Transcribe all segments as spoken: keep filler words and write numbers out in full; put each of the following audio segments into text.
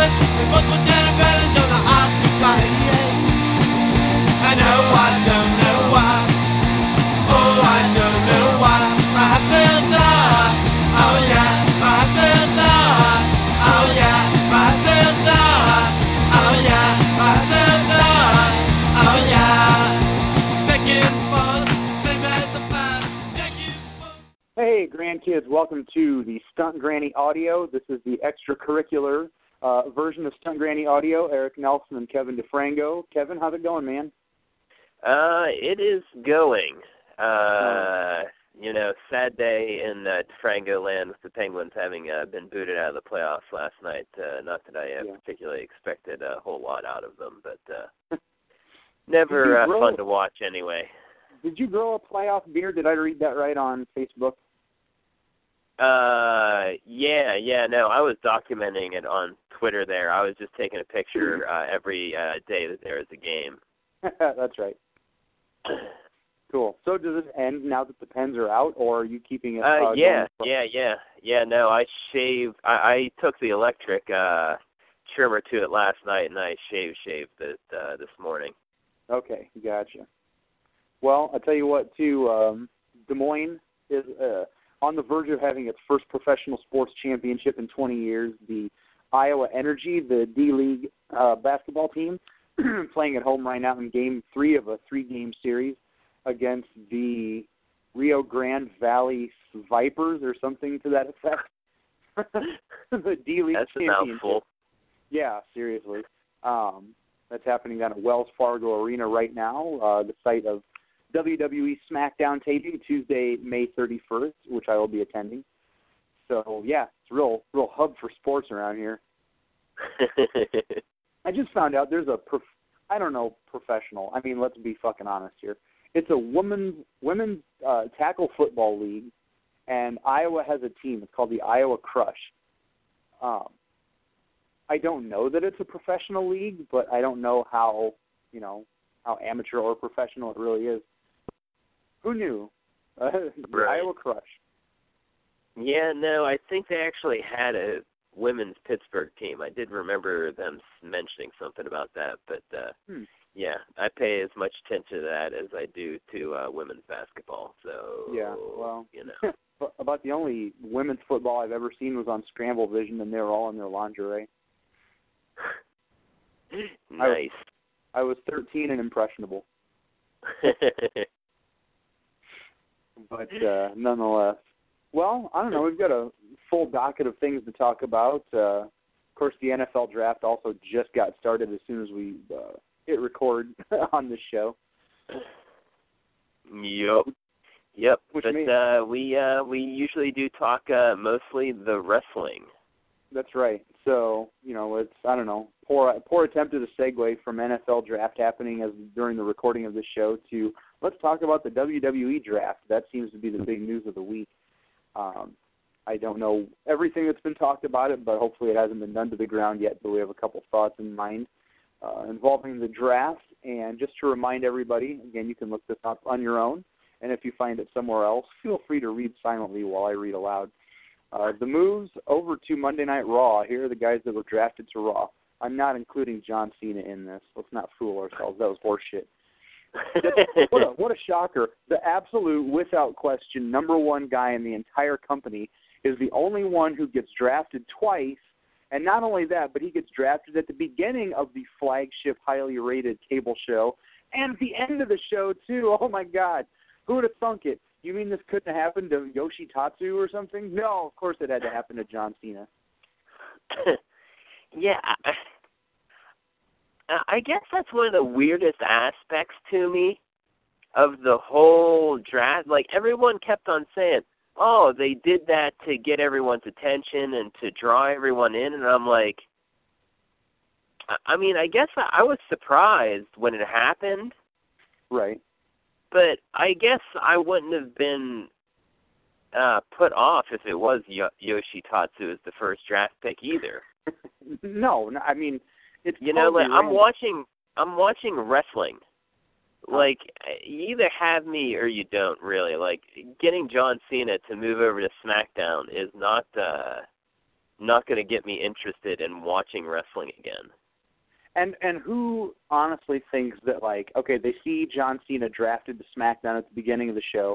We both were Jennifer and Jonah asked to fly. I know I don't know why. Oh, I don't know why. I have till die. Oh yeah, I have till die. Oh yeah, I have till die. Oh yeah, I have till die. Oh yeah. Second bus, same as the past. Thank you. Hey, grandkids, welcome to the Stunt Granny Audio. This is the extracurricular uh, version of Stunt Granny Audio. Eric Nelson and Kevin DeFrango. Kevin, how's it going, man? Uh, it is going. Uh, you know, sad day in uh, DeFrango land with the Penguins having uh, been booted out of the playoffs last night. Uh, not that I uh, Yeah. particularly expected a whole lot out of them, but uh, never uh, grow- fun to watch anyway. Did you grow a playoff beard? Did I read that right on Facebook? Uh, yeah, yeah, no, I was documenting it on Twitter there. I was just taking a picture uh, every uh, day that there was a game. That's right. Cool. So does it end now that the Pens are out, or are you keeping it? Uh, Uh, yeah, going- yeah, yeah, yeah. No, I shaved. I, I took the electric uh, trimmer to it last night, and I shaved, shaved it uh, this morning. Okay, gotcha. Well, I'll tell you what, too. Um, Des Moines is uh, on the verge of having its first professional sports championship in twenty years. The Iowa Energy, the D-League uh, basketball team, playing at home right now in Game Three of a three-game series against the Rio Grande Valley Vipers or something to that effect. The D-League That's a championship. mouthful. Yeah, seriously. Um, that's happening down at Wells Fargo Arena right now, uh, the site of W W E SmackDown taping Tuesday, May thirty-first, which I will be attending. So yeah, it's a real, real hub for sports around here. I just found out there's a, prof- I don't know, professional. I mean, let's be fucking honest here. It's a women's women's uh, tackle football league, and Iowa has a team. It's called the Iowa Crush. Um, I don't know that it's a professional league, but I don't know how, you know, how amateur or professional it really is. Who knew? Uh, the Right. Iowa Crush. Yeah, no, I think they actually had a women's Pittsburgh team. I did remember them mentioning something about that, but uh, Hmm. yeah, I pay as much attention to that as I do to uh, women's basketball. So Yeah, well, you know, but about the only women's football I've ever seen was on Scramble Vision, and they were all in their lingerie. nice. I was thirteen and impressionable, but uh, nonetheless. Well, I don't know. We've got a full docket of things to talk about. Uh, of course, the N F L draft also just got started as soon as we uh, hit record on this show. Yep. Yep. Which but means- uh, we uh, we usually do talk uh, mostly the wrestling. That's right. So, you know, it's, I don't know, poor poor attempt at a segue from N F L draft happening as during the recording of this show to let's talk about the W W E draft. That seems to be the big news of the week. Um, I don't know everything that's been talked about it, but hopefully it hasn't been done to the ground yet, but we have a couple thoughts in mind uh, involving the draft. And just to remind everybody, again, you can look this up on your own, and if you find it somewhere else, feel free to read silently while I read aloud. Uh, the moves over to Monday Night Raw. Here are the guys that were drafted to Raw. I'm not including John Cena in this. Let's not fool ourselves. That was horseshit. what, a, what a shocker. The absolute, without question, number one guy in the entire company is the only one who gets drafted twice. And not only that, but he gets drafted at the beginning of the flagship, highly rated cable show and at the end of the show, too. Oh, my God. Who would have thunk it? You mean this couldn't have happened to Yoshi Tatsu or something? No, of course it had to happen to John Cena. Yeah, I, I guess that's one of the weirdest aspects to me of the whole draft. Like, everyone kept on saying, oh, they did that to get everyone's attention and to draw everyone in, and I'm like, I mean, I guess I, I was surprised when it happened. Right. But I guess I wouldn't have been uh, put off if it was Yo- Yoshi Tatsu as the first draft pick either. no, no, I mean, it's you know, totally like I'm random. watching, I'm watching wrestling. Like, you either have me or you don't, really. Like, getting John Cena to move over to SmackDown is not uh, not going to get me interested in watching wrestling again. And and who honestly thinks that, like, okay, they see John Cena drafted to SmackDown at the beginning of the show.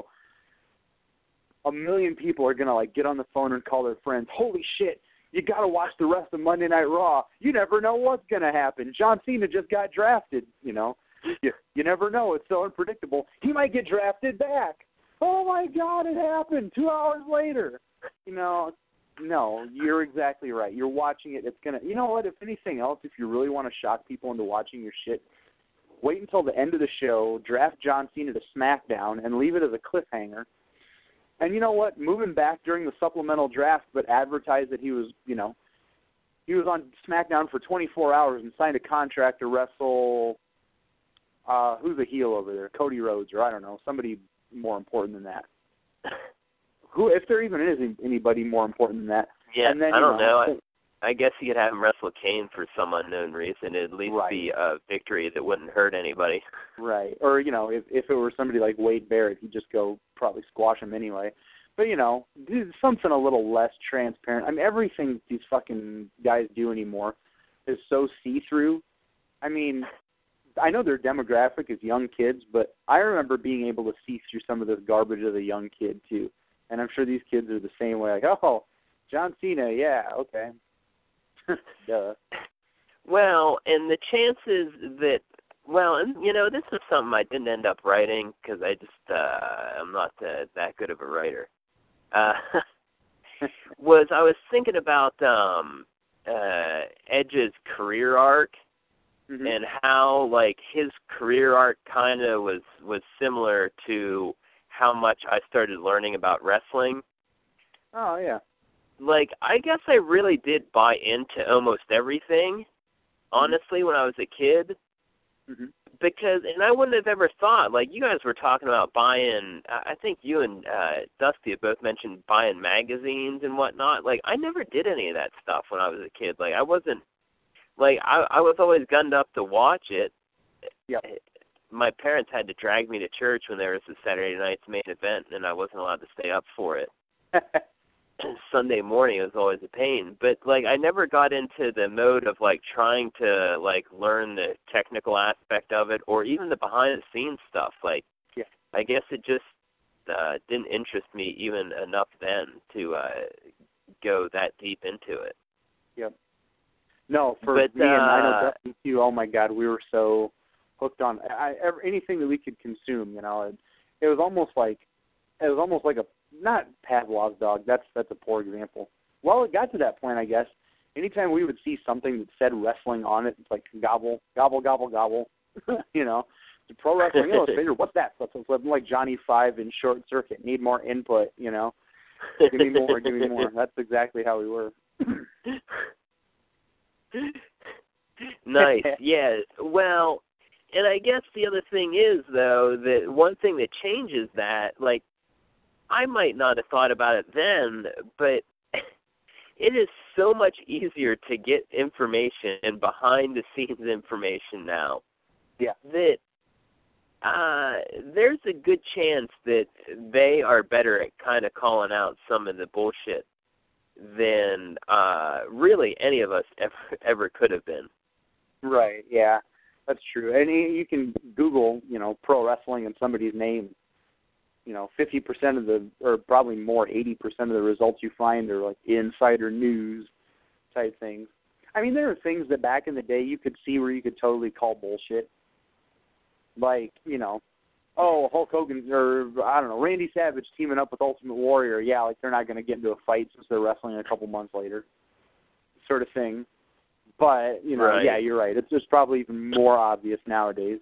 A million people are going to, like, get on the phone and call their friends, holy shit, you got to watch the rest of Monday Night Raw. You never know what's going to happen. John Cena just got drafted, you know. You, you never know. It's so unpredictable. He might get drafted back. Oh, my God, it happened two hours later. You know, no, you're exactly right. You're watching it. It's going to, you know what, if anything else, if you really want to shock people into watching your shit, wait until the end of the show, draft John Cena to SmackDown, and leave it as a cliffhanger. And you know what, move him back during the supplemental draft, but advertise that he was, you know, he was on SmackDown for twenty-four hours and signed a contract to wrestle, uh, who's the heel over there, Cody Rhodes, or I don't know, somebody more important than that. Who, if there even is anybody more important than that. Yeah, and then, I don't know. know. I, I guess you could have him wrestle Kane for some unknown reason. It'd at least Right. be a victory that wouldn't hurt anybody. Right. Or, you know, if if it were somebody like Wade Barrett, he'd just go probably squash him anyway. But, you know, something a little less transparent. I mean, everything these fucking guys do anymore is so see-through. I mean, I know their demographic is young kids, but I remember being able to see through some of this garbage as a young kid, too. And I'm sure these kids are the same way, like, oh, John Cena, yeah, okay. Duh. Well, and the chances that, well, and you know, this is something I didn't end up writing because I just, uh, I'm not uh, that good of a writer. Uh, was I was thinking about um, uh, Edge's career arc mm-hmm. and how, like, his career arc kind of was, was similar to how much I started learning about wrestling. Oh, yeah. Like, I guess I really did buy into almost everything, honestly, when I was a kid. Mm-hmm. Because, and I wouldn't have ever thought, like, you guys were talking about buying, I think you and uh, Dusty have both mentioned buying magazines and whatnot. Like, I never did any of that stuff when I was a kid. Like, I wasn't, like, I, I was always gunned up to watch it. Yep. My parents had to drag me to church when there was a Saturday night's main event, and I wasn't allowed to stay up for it. Sunday morning was always a pain. But, like, I never got into the mode of, like, trying to, like, learn the technical aspect of it or even the behind-the-scenes stuff. Like, yeah. I guess it just uh, didn't interest me even enough then to uh, go that deep into it. Yep. No, for but, me and I know uh, Dustin too, oh, my God, we were so hooked on I, ever, anything that we could consume, you know. It, it was almost like, it was almost like a, not Pavlov's dog, that's that's a poor example. Well, it got to that point, I guess. Anytime we would see something that said wrestling on it, it's like gobble, gobble, gobble, gobble, you know. The Pro Wrestling Illustrated, what's that? So it's like Johnny Five in Short Circuit, need more input, you know. Give me more, give me more. That's exactly how we were. Nice, yeah. Well, and I guess the other thing is, though, that one thing that changes that, like, I might not have thought about it then, but it is so much easier to get information and behind-the-scenes information now. Yeah. That uh, there's a good chance that they are better at kind of calling out some of the bullshit than uh, really any of us ever ever could have been. Right, yeah. That's true. And you can Google, you know, pro wrestling and somebody's name. You know, fifty percent of the, or probably more, eighty percent of the results you find are like insider news type things. I mean, there are things that back in the day you could see where you could totally call bullshit. Like, you know, oh, Hulk Hogan, or I don't know, Randy Savage teaming up with Ultimate Warrior. Yeah, like they're not going to get into a fight since they're wrestling a couple months later, sort of thing. But, you know, right. yeah, you're right. It's just probably even more obvious nowadays.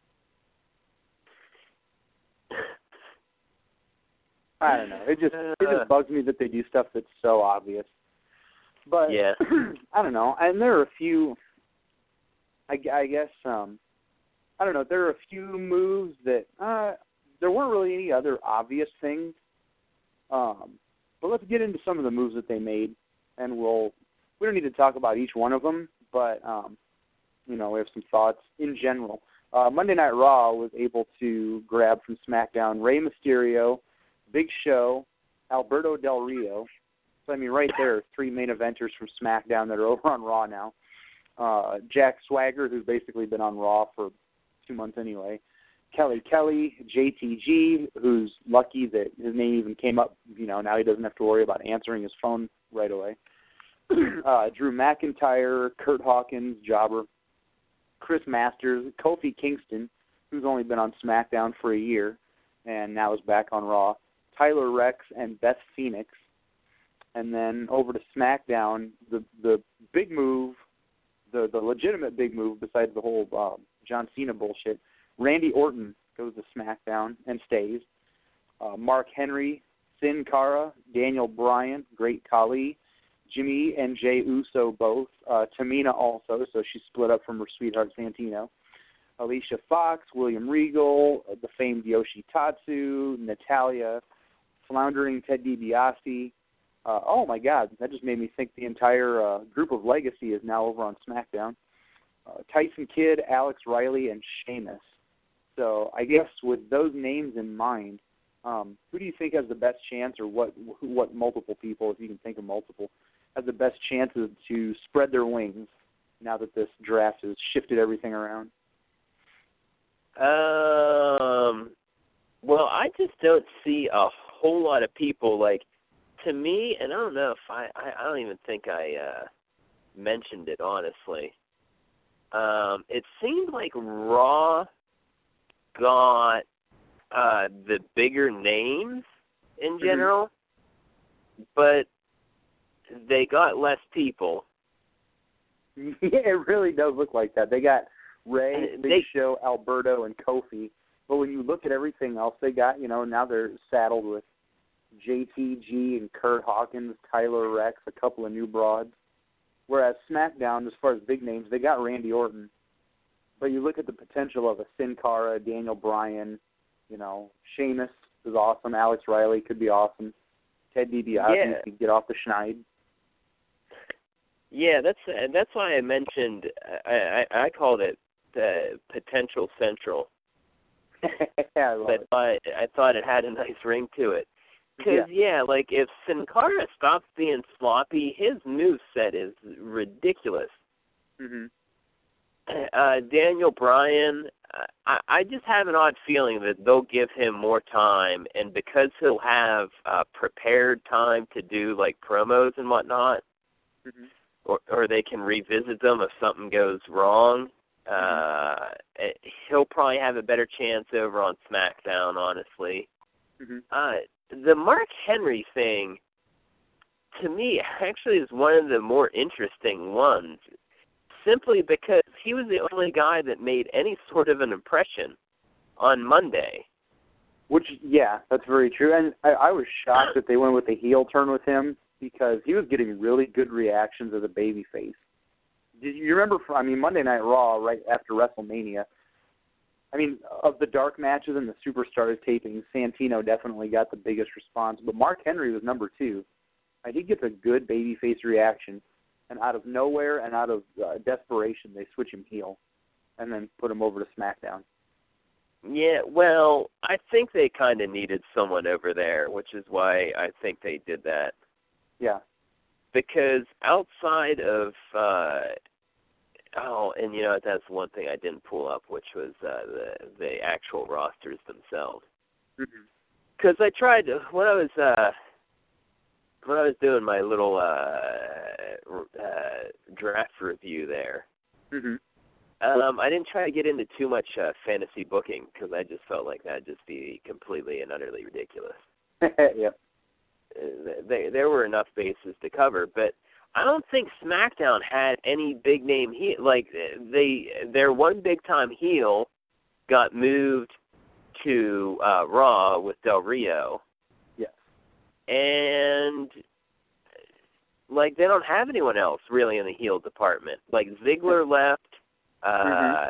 I don't know. It just it just bugs me that they do stuff that's so obvious. But yeah. I don't know. And there are a few. I, I guess um, I don't know. There are a few moves that uh, there weren't really any other obvious things. Um, but let's get into some of the moves that they made, and we'll. We don't need to talk about each one of them, but um, you know, we have some thoughts in general. Uh, Monday Night Raw was able to grab from SmackDown Rey Mysterio, Big Show, Alberto Del Rio, So, I mean, right there, three main eventers from SmackDown that are over on Raw now. Uh, Jack Swagger, who's basically been on Raw for two months anyway. Kelly Kelly, J T G, who's lucky that his name even came up. You know, now he doesn't have to worry about answering his phone right away. uh, Drew McIntyre, Kurt Hawkins, Jobber, Chris Masters, Kofi Kingston, who's only been on SmackDown for a year and now is back on Raw, Tyler Rex, and Beth Phoenix. And then over to SmackDown, the the big move, the, the legitimate big move besides the whole uh, John Cena bullshit, Randy Orton goes to SmackDown and stays. Uh, Mark Henry, Sin Cara, Daniel Bryan, Great Khali, Jimmy and Jey Uso both. Uh, Tamina also, so she split up from her sweetheart Santino. Alicia Fox, William Regal, uh, the famed Yoshi Tatsu, Natalia, floundering Ted DiBiase. Uh, oh my God, that just made me think the entire uh, group of Legacy is now over on SmackDown. Uh, Tyson Kidd, Alex Riley, and Sheamus. So I guess with those names in mind, um, who do you think has the best chance, or what what multiple people, if you can think of multiple, have the best chances to spread their wings now that this draft has shifted everything around? Um, well, I just don't see a whole lot of people, like, to me, and I don't know if I, I, I don't even think I uh, mentioned it, honestly. Um, it seemed like Raw got uh, the bigger names in general, mm-hmm. but they got less people. Yeah, it really does look like that. They got Ray, Big they, Show, Alberto, and Kofi. But when you look at everything else they got, you know, now they're saddled with J T G and Kurt Hawkins, Tyler Rex, a couple of new broads. Whereas SmackDown, as far as big names, they got Randy Orton. But you look at the potential of a Sin Cara, Daniel Bryan, you know, Sheamus is awesome. Alex Riley could be awesome. Ted DiBiase yeah. could get off the schneid. Yeah, that's uh, that's why I mentioned, I, I, I called it uh, Potential Central. Yeah, I love but it. I, I thought it had a nice ring to it. Because, yeah. yeah, like, if Sin Cara stops being sloppy, his moveset is ridiculous. Mm-hmm. Uh, Daniel Bryan, I, I just have an odd feeling that they'll give him more time, and because he'll have uh, prepared time to do, like, promos and whatnot, mm-hmm. or, or they can revisit them if something goes wrong, uh, mm-hmm. he'll probably have a better chance over on SmackDown, honestly. Mm-hmm. Uh, the Mark Henry thing, to me, actually is one of the more interesting ones, simply because he was the only guy that made any sort of an impression on Monday. Which, yeah, that's very true. And I, I was shocked that they went with the heel turn with him, because he was getting really good reactions as a babyface. Did you remember, I mean, Monday Night Raw, right after WrestleMania, I mean, of the dark matches and the Superstars tapings, Santino definitely got the biggest response, but Mark Henry was number two. Uh, he gets a good babyface reaction, and out of nowhere and out of uh, desperation, they switch him heel and then put him over to SmackDown. Yeah, well, I think they kind of needed someone over there, which is why I think they did that. Yeah. Because outside of, uh, oh, and you know, that's one thing I didn't pull up, which was uh, the the actual rosters themselves. Because mm-hmm. I tried to, when I was uh, when I was doing my little uh, uh, draft review there, mm-hmm. um, I didn't try to get into too much uh, fantasy booking because I just felt like that'd just be completely and utterly ridiculous. Yep. They, there were enough bases to cover, but I don't think SmackDown had any big name heel. Like they, their one big time heel got moved to uh, Raw with Del Rio. Yeah. And like they don't have anyone else really in the heel department. Like Ziggler left uh, mm-hmm.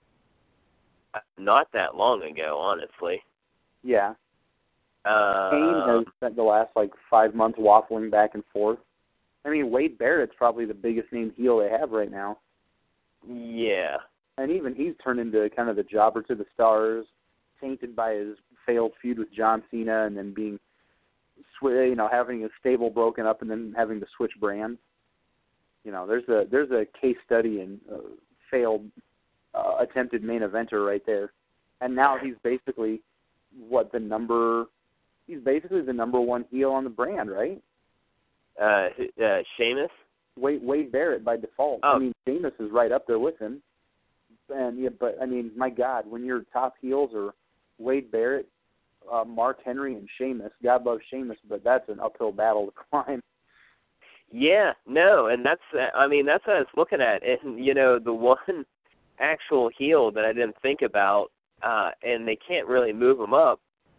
not that long ago, honestly. Yeah. Uh, Kane has spent the last, like, five months waffling back and forth. I mean, Wade Barrett's probably the biggest name heel they have right now. Yeah. And even he's turned into kind of the jobber to the stars, tainted by his failed feud with John Cena and then being sw- you know, having his stable broken up and then having to switch brands. You know, there's a there's a case study in uh, failed uh, attempted main eventer right there. And now he's basically what the number he's basically the number one heel on the brand, right? Uh, uh, Sheamus? Wade, Wade Barrett by default. Oh. I mean, Sheamus is right up there with him. And yeah, but I mean, my God, when your top heels are Wade Barrett, uh, Mark Henry, and Sheamus, God loves Sheamus, but that's an uphill battle to climb. Yeah, no, and that's, I mean, that's what I was looking at. And, you know, the one actual heel that I didn't think about, uh, and they can't really move him up,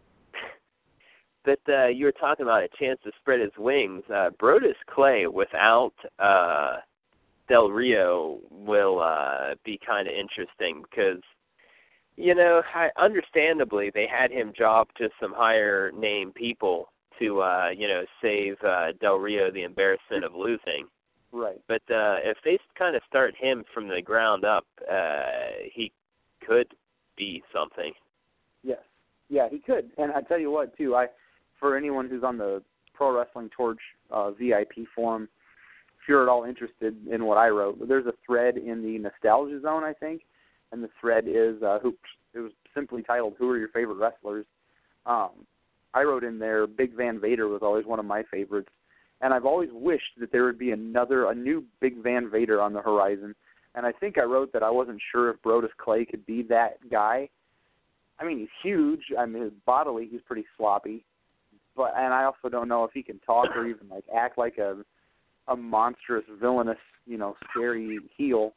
but uh, you were talking about a chance to spread his wings. Uh, Brodus Clay without uh, Del Rio will uh, be kind of interesting because, you know, I, understandably they had him job to some higher name people to, uh, you know, save uh, Del Rio the embarrassment of losing. Right. But uh, if they kind of start him from the ground up, uh, he could be something. Yes. Yeah, he could. And I tell you what, too, I for anyone who's on the Pro Wrestling Torch uh, V I P forum, if you're at all interested in what I wrote, there's a thread in the Nostalgia Zone, I think, and the thread is uh, who it was simply titled "Who are your favorite wrestlers?" Um, I wrote in there Big Van Vader was always one of my favorites, and I've always wished that there would be another, a new Big Van Vader on the horizon. And I think I wrote that I wasn't sure if Brodus Clay could be that guy. I mean, he's huge. I mean, bodily, he's pretty sloppy. But and I also don't know if he can talk or even like act like a a monstrous, villainous, you know, scary heel.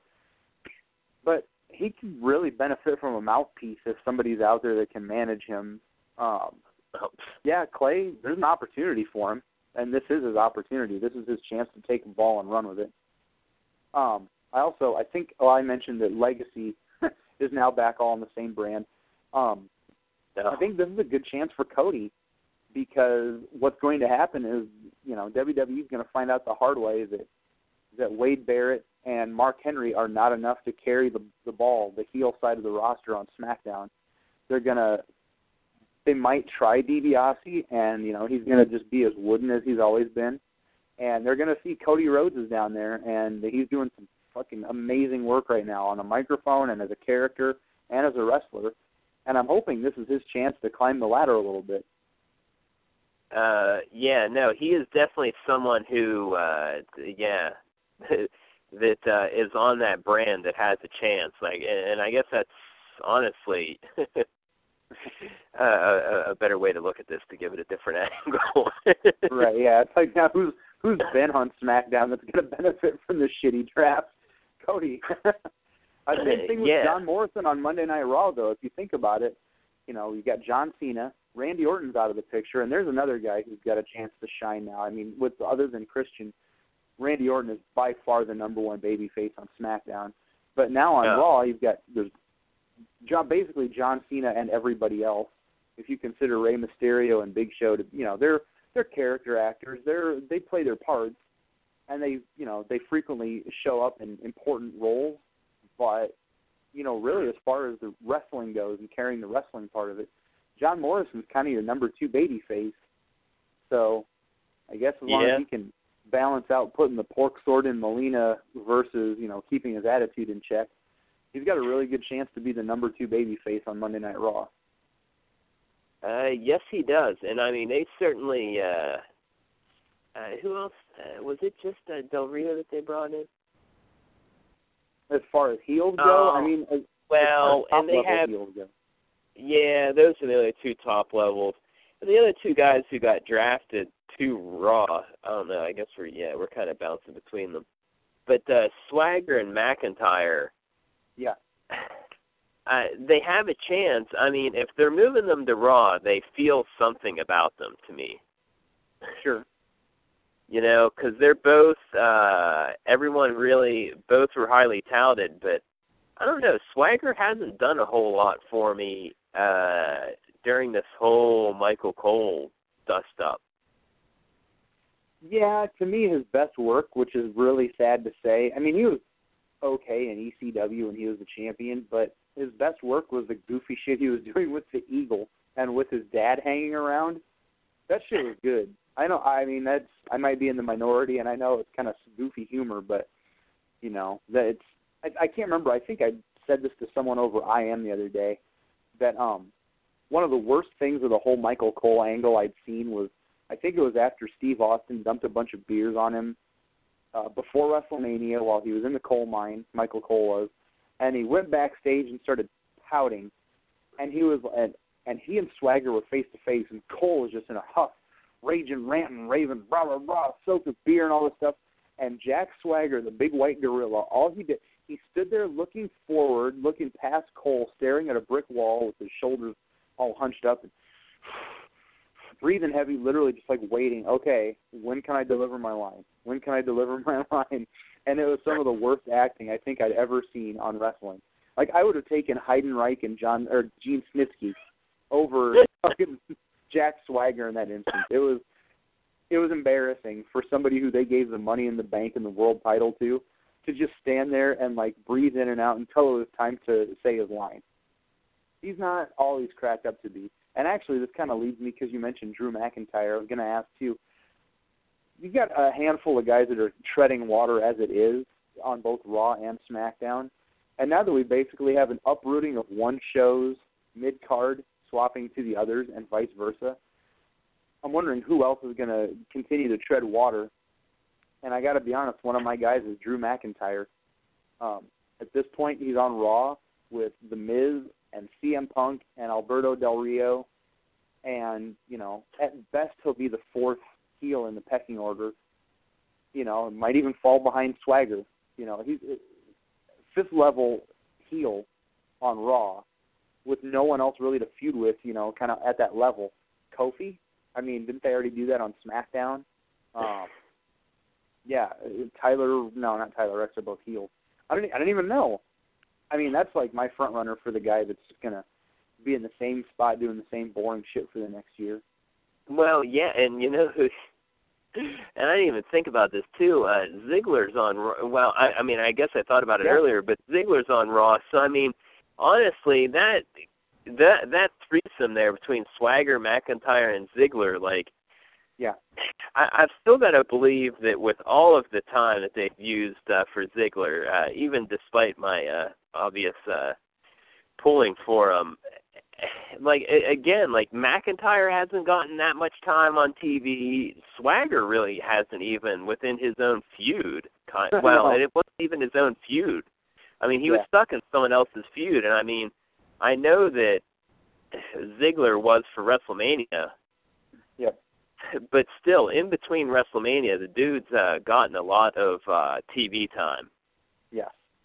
But he could really benefit from a mouthpiece if somebody's out there that can manage him. Um, yeah, Clay, there's an opportunity for him, and this is his opportunity. This is his chance to take the ball and run with it. Um, I also, I think, oh, I mentioned that Legacy is now back all on the same brand. Um, I think this is a good chance for Cody because what's going to happen is, you know, W W E is going to find out the hard way that that Wade Barrett and Mark Henry are not enough to carry the the ball, the heel side of the roster on SmackDown. They're going to, they might try DiBiase, and, you know, he's going to just be as wooden as he's always been. And they're going to see Cody Rhodes is down there, and he's doing some fucking amazing work right now on a microphone and as a character and as a wrestler. And I'm hoping this is his chance to climb the ladder a little bit. Uh, yeah, no, he is definitely someone who, uh, yeah, that uh, is on that brand that has a chance. Like, and I guess that's honestly uh, a, a better way to look at this to give it a different angle. Right? Yeah, it's like now who's who's been on SmackDown that's going to benefit from this shitty draft? Cody. I think thing with yeah. John Morrison on Monday Night Raw, though, if you think about it, you know, you got John Cena, Randy Orton's out of the picture, and there's another guy who's got a chance to shine now. I mean, with other than Christian, Randy Orton is by far the number one babyface on SmackDown. But now on yeah. Raw, you've got there's John, basically John Cena and everybody else. If you consider Rey Mysterio and Big Show to, you know, they're they're character actors. They're they play their parts, and they you know they frequently show up in important roles. But, you know, really as far as the wrestling goes and carrying the wrestling part of it, John Morrison's kind of your number two baby face. So I guess as long yeah. as he can balance out putting the pork sword in Melina versus, you know, keeping his attitude in check, he's got a really good chance to be the number two baby face on Monday Night Raw. Uh, yes, he does. And, I mean, they certainly uh, – uh, who else? Uh, was it just uh, Del Rio that they brought in? As far as heels go, oh, I mean, as, well, as and they have, heels go. yeah, those are the other two top levels. And the other two guys who got drafted to Raw, I don't know, I guess we're, yeah, we're kind of bouncing between them. But uh, Swagger and McIntyre, yeah, uh, they have a chance. I mean, if they're moving them to Raw, they feel something about them to me. Sure. You know, because they're both, uh, everyone really, both were highly touted, but I don't know, Swagger hasn't done a whole lot for me uh, during this whole Michael Cole dust-up. Yeah, to me, his best work, which is really sad to say, I mean, he was okay in E C W when he was the champion, but his best work was the goofy shit he was doing with the Eagle and with his dad hanging around. That shit was good. I know. I mean, that's I might be in the minority, and I know it's kind of goofy humor, but you know that it's. I, I can't remember. I think I said this to someone over I M the other day that um one of the worst things of the whole Michael Cole angle I'd seen was I think it was after Steve Austin dumped a bunch of beers on him uh, before WrestleMania while he was in the coal mine. Michael Cole was, and he went backstage and started pouting, and he was and and he and Swagger were face to face, and Cole was just in a huff. Raging, ranting, raving, blah, blah, blah, soaked with beer and all this stuff. And Jack Swagger, the big white gorilla, all he did, he stood there looking forward, looking past Cole, staring at a brick wall with his shoulders all hunched up, and breathing heavy, literally just like waiting. Okay, when can I deliver my line? When can I deliver my line? And it was some of the worst acting I think I'd ever seen on wrestling. Like, I would have taken Heidenreich and John or Gene Snitsky over fucking Jack Swagger in that instance. It was it was embarrassing for somebody who they gave the Money in the Bank and the world title to, to just stand there and like breathe in and out until it was time to say his line. He's not all he's cracked up to be. And actually, this kind of leads me, because you mentioned Drew McIntyre, I was going to ask too. You've got a handful of guys that are treading water as it is on both Raw and SmackDown. And now that we basically have an uprooting of one show's mid-card swapping to the others and vice versa, I'm wondering who else is going to continue to tread water. And I got to be honest, one of my guys is Drew McIntyre. Um, at this point, he's on Raw with The Miz and C M Punk and Alberto Del Rio. And, you know, at best he'll be the fourth heel in the pecking order. You know, might even fall behind Swagger. You know, he's fifth level heel on Raw, with no one else really to feud with, you know, kind of at that level. Kofi? I mean, didn't they already do that on SmackDown? Um, yeah, Tyler, no, not Tyler Rex, they're both heels. I don't, I don't even know. I mean, that's like my front runner for the guy that's going to be in the same spot doing the same boring shit for the next year. Well, yeah, and you know who, and I didn't even think about this too, uh, Ziggler's on Raw. Well, I, I mean, I guess I thought about it yeah. earlier, but Ziggler's on Raw, so I mean, honestly, that that that threesome there between Swagger, McIntyre, and Ziggler, like, yeah, I, I've still got to believe that with all of the time that they've used uh, for Ziggler, uh, even despite my uh, obvious uh, pulling for him, like again, like McIntyre hasn't gotten that much time on T V. Swagger really hasn't, even within his own feud. Kind well, and it wasn't even his own feud. I mean, he yeah. was stuck in someone else's feud, and I mean, I know that Ziggler was for WrestleMania. Yep. But still, in between WrestleMania, the dude's uh, gotten a lot of uh, T V time. Yeah.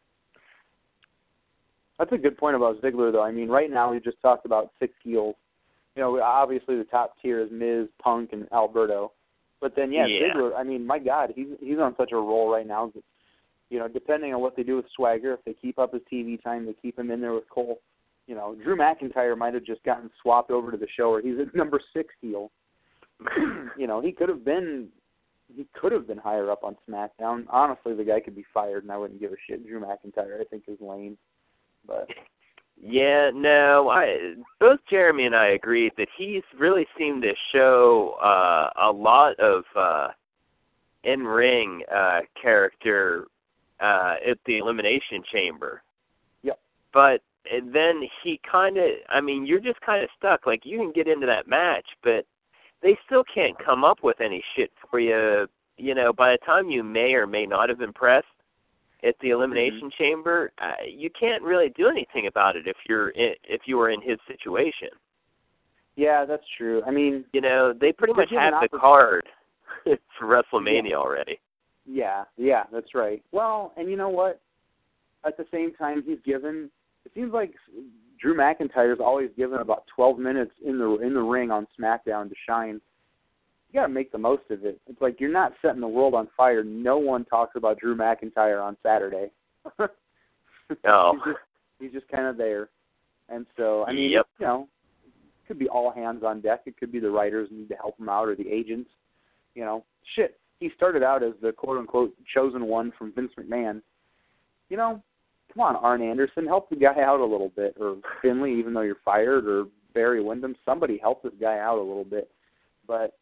That's a good point about Ziggler, though. I mean, right now we just talked about six heels. You know, obviously the top tier is Miz, Punk, and Alberto. But then, yeah, yeah. Ziggler, I mean, my God, he's he's on such a roll right now that, you know, depending on what they do with Swagger, if they keep up his T V time, they keep him in there with Cole. You know, Drew McIntyre might have just gotten swapped over to the show, or he's at number six heel. You know, he could have been he could have been higher up on SmackDown. Honestly, the guy could be fired, and I wouldn't give a shit. Drew McIntyre, I think, is lame. But yeah, no, I both Jeremy and I agreed that he's really seemed to show uh, a lot of uh, in-ring uh, character uh, at the Elimination Chamber. Yep. But then he kind of, I mean, you're just kind of stuck. Like, you can get into that match, but they still can't come up with any shit for you. You know, by the time you may or may not have impressed at the Elimination mm-hmm. Chamber, uh, you can't really do anything about it if you're in, if you were in his situation. Yeah, that's true. I mean, you know, they pretty much have the card for WrestleMania yeah. already. Yeah, yeah, that's right. Well, and you know what? At the same time, he's given. It seems like Drew McIntyre's always given about twelve minutes in the in the ring on SmackDown to shine. You got to make the most of it. It's like you're not setting the world on fire. No one talks about Drew McIntyre on Saturday. No. he's just, he's just kind of there. And so, I mean, yep. you know, it could be all hands on deck. It could be the writers need to help him out, or the agents. You know, shit. He started out as the quote-unquote chosen one from Vince McMahon. You know, come on, Arn Anderson, help the guy out a little bit. Or Finley, even though you're fired, or Barry Windham, somebody help this guy out a little bit. But,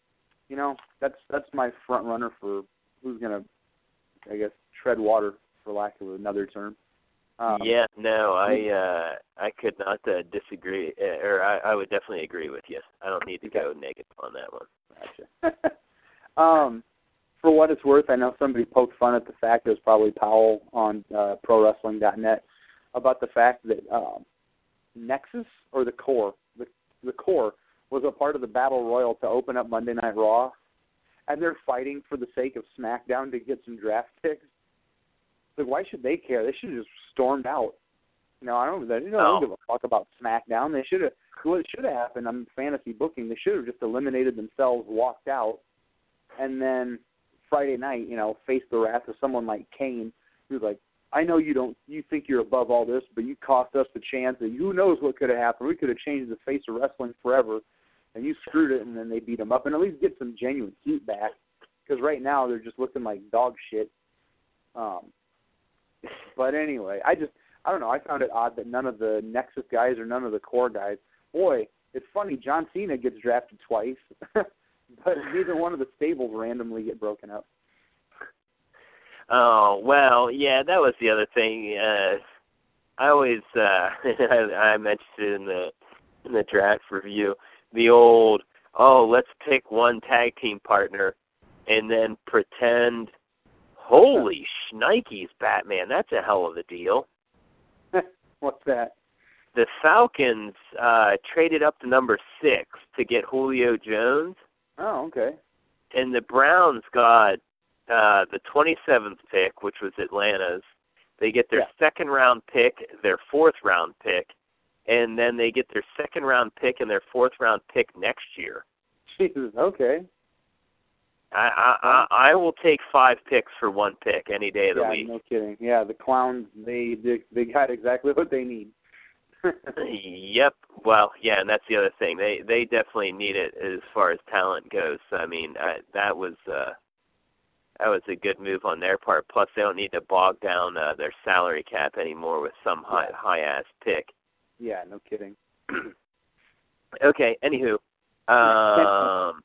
you know, that's that's my front runner for who's gonna, I guess, tread water, for lack of another term. Um, yeah, no, I uh, I could not uh, disagree, uh, or I, I would definitely agree with you. I don't need to okay. go negative on that one. Gotcha. um, for what it's worth, I know somebody poked fun at the fact, it was probably Powell on uh, Pro Wrestling dot net, about the fact that um, Nexus or the Core, the, the Core was a part of the Battle Royal to open up Monday Night Raw, and they're fighting for the sake of SmackDown to get some draft picks. Like, why should they care? They should have just stormed out. You know, I don't, they don't Oh. give a fuck about SmackDown. They should have, what should have happened on fantasy booking, they should have just eliminated themselves, walked out, and then Friday night, you know, faced the wrath of someone like Kane, who's like, I know you don't, you think you're above all this, but you cost us the chance, and who knows what could have happened. We could have changed the face of wrestling forever, and you screwed it, and then they beat them up, and at least get some genuine heat back, because right now they're just looking like dog shit. Um, but anyway, I just, I don't know, I found it odd that none of the Nexus guys or none of the Core guys, boy, it's funny, John Cena gets drafted twice, but neither one of the stables randomly get broken up. Oh, well, yeah, that was the other thing. Uh, I always, uh, I, I mentioned it in the in the draft review, the old, oh, let's pick one tag team partner and then pretend, holy shnikes, Batman, that's a hell of a deal. What's that? The Falcons uh, traded up to number six to get Julio Jones, Oh, okay. and the Browns got uh, the twenty-seventh pick, which was Atlanta's. They get their Yeah. second round pick, their fourth round pick, and then they get their second round pick and their fourth round pick next year. Jesus, okay. I I, I, I will take five picks for one pick any day of the Yeah, week. no kidding. Yeah, the Clowns, they, they they got exactly what they need. Yep. Well, yeah, and that's the other thing. They they definitely need it as far as talent goes. I mean, I, that was uh, that was a good move on their part. Plus, they don't need to bog down uh, their salary cap anymore with some high Yeah. high ass pick. Yeah, no kidding. Okay. Anywho, um,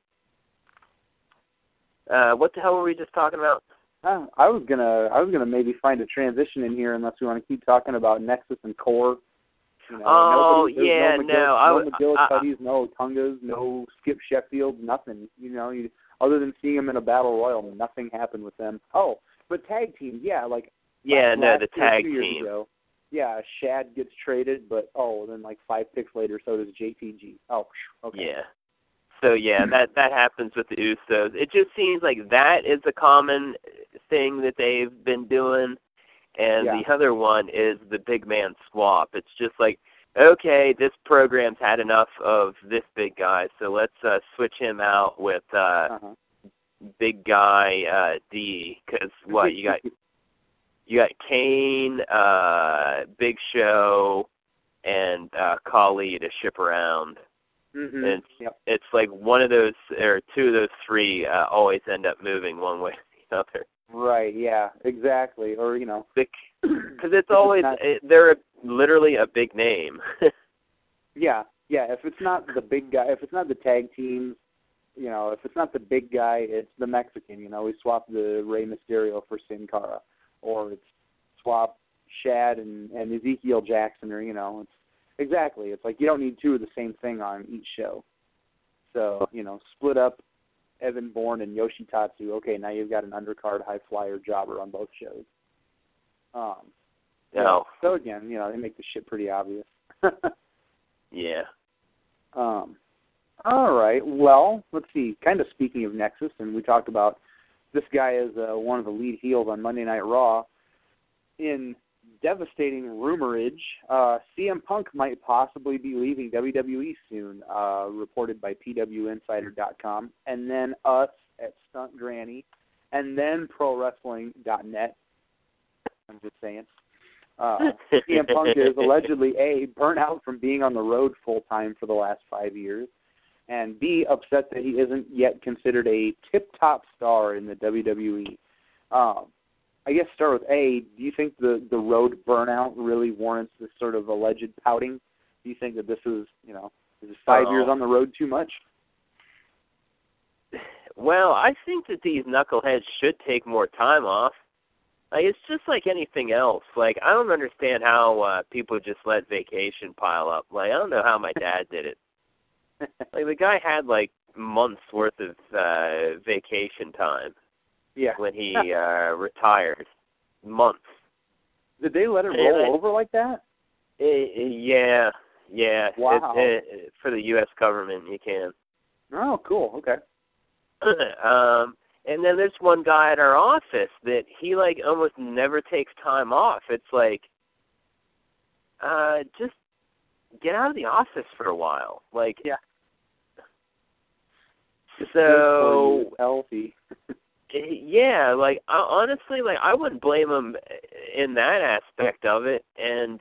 uh, what the hell were we just talking about? Uh, I was gonna I was gonna maybe find a transition in here unless we want to keep talking about Nexus and Core. You know, Oh, nobody, there's yeah, no, McGill, no, I no w- McGillicuddies, no Tungas, no Skip Sheffield, nothing. You know, you, other than seeing them in a battle royal, nothing happened with them. Oh, but tag teams, yeah, like Yeah, last no, year, the two tag years team. Ago, yeah, Shad gets traded, but oh, then like five picks later, so does J T G. Oh, okay. Yeah. So yeah, that that happens with the Usos. It just seems like that is a common thing that they've been doing, and Yeah. the other one is the big man swap. It's just like, okay, this program's had enough of this big guy, so let's uh, switch him out with uh, Uh-huh. big guy uh, D. Because what you got? You got Kane, uh, Big Show, and uh, Khali to ship around. Mm-hmm. And it's, Yep. it's like one of those, or two of those three uh, always end up moving one way or the other. Right. Yeah. Exactly. Or you know, Because it's always, not, it, they're a, literally a big name. yeah. Yeah. If it's not the big guy, if it's not the tag teams, you know, if it's not the big guy, it's the Mexican. You know, we swap the Rey Mysterio for Sin Cara, or it's swap Shad and, and Ezekiel Jackson, or you know, it's exactly. It's like you don't need two of the same thing on each show. So you know, split up Evan Bourne and Yoshitatsu. Okay, now you've got an undercard high flyer jobber on both shows. Um, No. yeah, so again, you know, they make the shit pretty obvious. Yeah. Um, all right. Well, let's see. Kind of speaking of Nexus, and we talked about this guy is uh, one of the lead heels on Monday Night Raw. In devastating rumorage, uh, C M Punk might possibly be leaving W W E soon, uh, reported by P W Insider dot com, and then us at Stunt Granny, and then Pro Wrestling dot net. I'm just saying. Uh, C M Punk is allegedly A, burnt out from being on the road full-time for the last five years, and B, upset that he isn't yet considered a tip-top star in the W W E. Um, I guess start with A, do you think the, the road burnout really warrants this sort of alleged pouting? Do you think that this is, you know, is this five Oh. years on the road too much? Well, I think that these knuckleheads should take more time off. Like, it's just like anything else. Like, I don't understand how uh, people just let vacation pile up. Like, I don't know how my dad did it. Like, the guy had, like, months worth of uh, vacation time Yeah. when he uh, retired. Months. Did they let it And roll I- over like that? Eh, eh, yeah, yeah. Wow. It, it, for the U S government, you can. Oh, cool. Okay. um, and then there's one guy at our office that he, like, almost never takes time off. It's like, uh, just get out of the office for a while. Like, Yeah. It's so, good for you, healthy. yeah, like, I, honestly, like, I wouldn't blame him in that aspect of it. And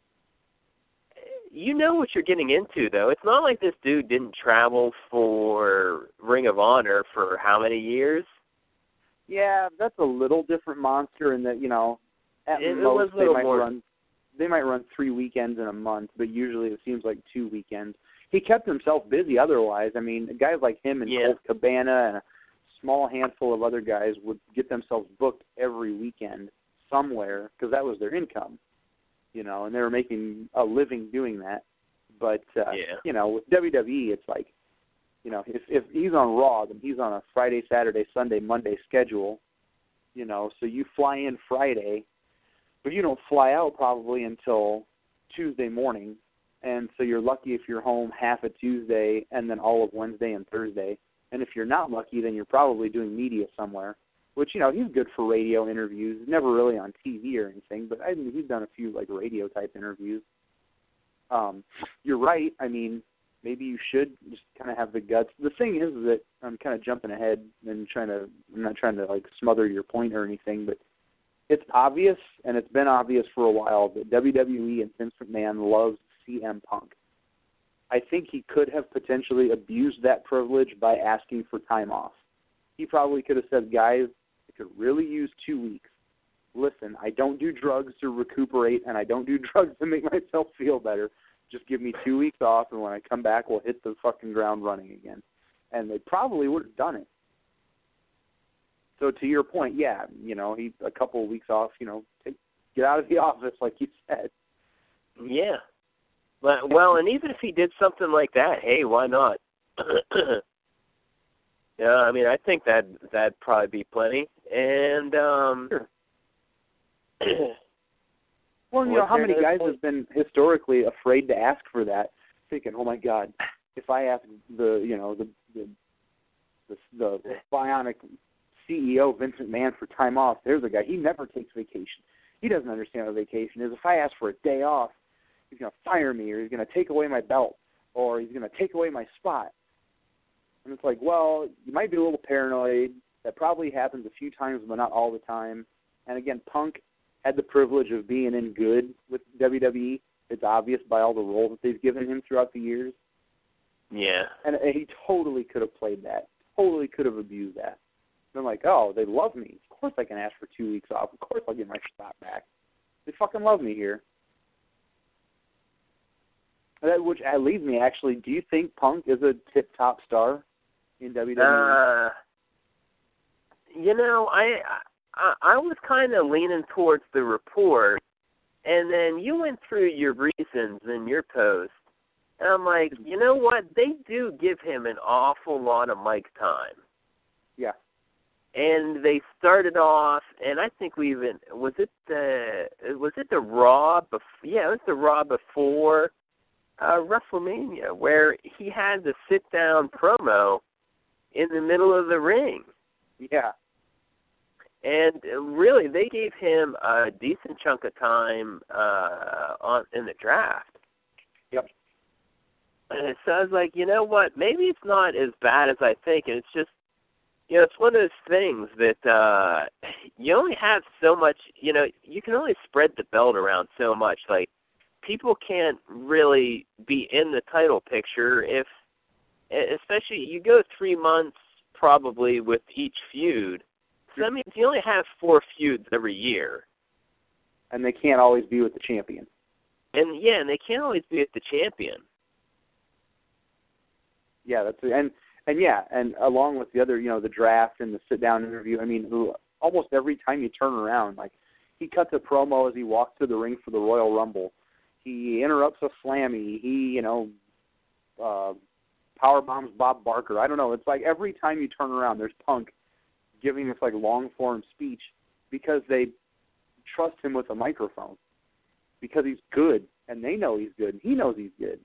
you know what you're getting into, though. It's not like this dude didn't travel for Ring of Honor for how many years? Yeah, that's a little different monster in that, you know, at It- it most was a they little might more- run they might run three weekends in a month, but usually it seems like two weekends. He kept himself busy otherwise. I mean, guys like him and Yeah. Colt Cabana and a small handful of other guys would get themselves booked every weekend somewhere because that was their income, you know, and they were making a living doing that. But, uh, Yeah. you know, with W W E, it's like, you know, if, if he's on Raw, then he's on a Friday, Saturday, Sunday, Monday schedule, you know, so you fly in Friday, but you don't fly out probably until Tuesday morning, and so you're lucky if you're home half of Tuesday and then all of Wednesday and Thursday. And if you're not lucky, then you're probably doing media somewhere, which, you know, he's good for radio interviews, never really on T V or anything, but I mean, he's done a few, like, radio-type interviews. Um, you're right. I mean, maybe you should just kind of have the guts. The thing is that I'm kind of jumping ahead and trying to, I'm not trying to, like, smother your point or anything, but it's obvious, and it's been obvious for a while, that W W E and Vince McMahon loves C M Punk. I think he could have potentially abused that privilege by asking for time off. He probably could have said, guys, I could really use two weeks. Listen, I don't do drugs to recuperate, and I don't do drugs to make myself feel better. Just give me two weeks off, and when I come back, we'll hit the fucking ground running again. And they probably would have done it. So to your point, yeah, you know, he a couple of weeks off, you know, take, get out of the office, like you said. Yeah. But, well, and even if he did something like that, hey, why not? Yeah, I mean, I think that that'd probably be plenty. And um, Sure. Well, you Was know, how there many another guys point? have been historically afraid to ask for that, thinking, "Oh my God, if I ask the, you know, the the the, the bionic C E O Vince McMahon for time off, there's a guy. He never takes vacation. He doesn't understand what vacation is. If I ask for a day off, he's going to fire me, or he's going to take away my belt, or he's going to take away my spot." And it's like, well, you might be a little paranoid. That probably happens a few times, but not all the time. And again, Punk had the privilege of being in good with W W E. It's obvious by all the roles that they've given him throughout the years. yeah. And he totally could have played that. Totally could have abused that. Been like, oh, they love me. Of course I can ask for two weeks off. Of course I'll get my spot back. They fucking love me here. That, which uh, leads me, actually, do you think Punk is a tip-top star in W W E? Uh, you know, I I, I was kind of leaning towards the report, and then you went through your reasons in your post, and I'm like, you know what? They do give him an awful lot of mic time. Yeah. And they started off, and I think we even was it the was it the Raw before? Yeah, it was the Raw before uh, WrestleMania, where he had the sit down promo in the middle of the ring. Yeah. And really, they gave him a decent chunk of time uh, on in the draft. Yep. And so I was like, you know what? Maybe it's not as bad as I think, and it's just, you know, it's one of those things that uh, you only have so much. You know, you can only spread the belt around so much. Like, people can't really be in the title picture if, especially, you go three months probably with each feud. So that means you only have four feuds every year. And they can't always be with the champion. And, yeah, and they can't always be with the champion. Yeah, that's and and yeah, and along with the other, you know, the draft and the sit-down interview, I mean, who, almost every time you turn around, like, he cuts a promo as he walks to the ring for the Royal Rumble. He interrupts a Slammy. He, you know, uh, power bombs Bob Barker. I don't know. It's like every time you turn around, there's Punk giving this, like, long-form speech because they trust him with a microphone because he's good, and they know he's good, and he knows he's good.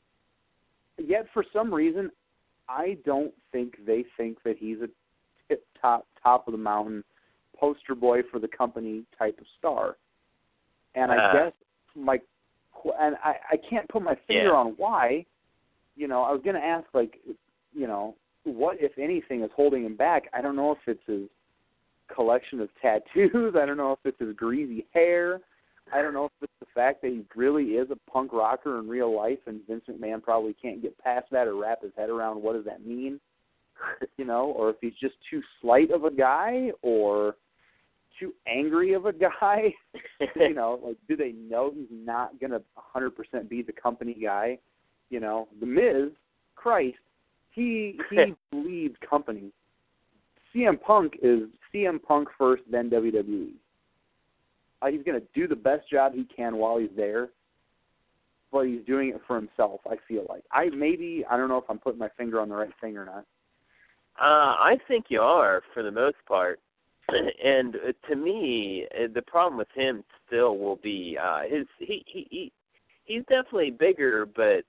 Yet, for some reason, I don't think they think that he's a tip-top, top-of-the-mountain poster boy for the company type of star. And I uh, guess my and I, I can't put my finger yeah. on why. You know, I was going to ask, like, you know, what, if anything, is holding him back? I don't know if it's his collection of tattoos. I don't know if it's his greasy hair. I don't know if it's the fact that he really is a punk rocker in real life, and Vince McMahon probably can't get past that or wrap his head around what does that mean, you know, or if he's just too slight of a guy or too angry of a guy. You know, like, do they know he's not going to one hundred percent be the company guy? You know, The Miz, Christ, he he leads company. C M Punk is C M Punk first, then W W E. Uh, he's going to do the best job he can while he's there, but he's doing it for himself, I feel like. I maybe, I don't know if I'm putting my finger on the right thing or not. Uh, I think you are, for the most part. And uh, to me, uh, the problem with him still will be uh, his he, he he he's definitely bigger, but